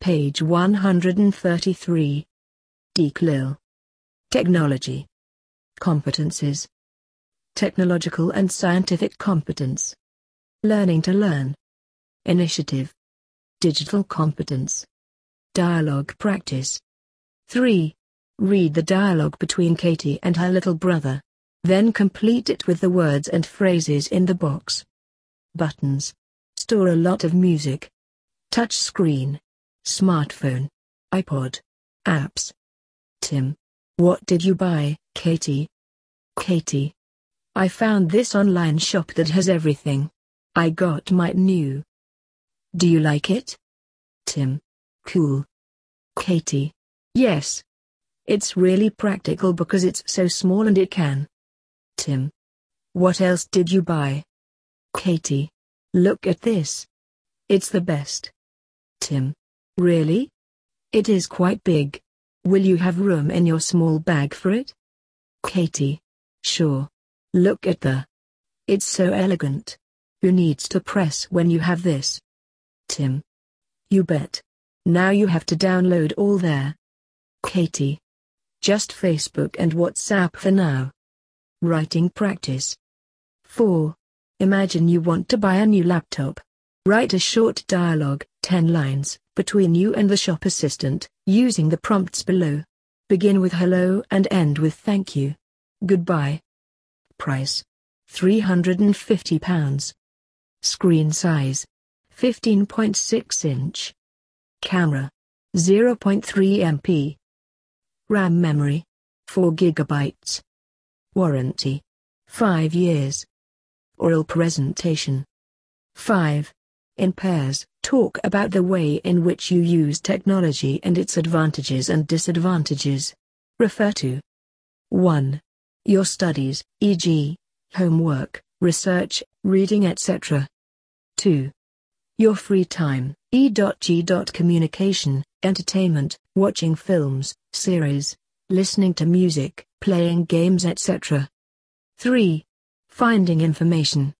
Page 133. DCLIL. Technology. Competencies. Technological and scientific competence. Learning to learn. Initiative. Digital competence. Dialogue practice. 3. Read the dialogue between Katie and her little brother. Then complete it with the words and phrases in the box. Buttons. Store a lot of music. Touch screen. Smartphone. iPod. Apps. Tim. What did you buy, Katie? Katie. I found this online shop that has everything. I got my new. Do you like it? Tim. Cool. Katie. Yes. It's really practical because it's so small and it can. Tim. What else did you buy? Katie. Look at this. It's the best. Tim. Really? It is quite big. Will you have room in your small bag for it? Katie. Sure. Look at the. It's so elegant. Who needs to press when you have this? Tim. You bet. Now you have to download all there. Katie. Just Facebook and WhatsApp for now. Writing practice. 4. Imagine you want to buy a new laptop. Write a short dialogue, 10 lines, between you and the shop assistant, using the prompts below. Begin with hello and end with thank you. Goodbye. Price. £350. Screen size. 15.6 inch. Camera. 0.3 MP. RAM memory. 4 GB. Warranty. 5 years. Oral presentation. 5. In pairs, talk about the way in which you use technology and its advantages and disadvantages. Refer to 1. Your studies, e.g., homework, research, reading etc. 2. Your free time, e.g. communication, entertainment, watching films, series, listening to music, playing games etc. 3. Finding information,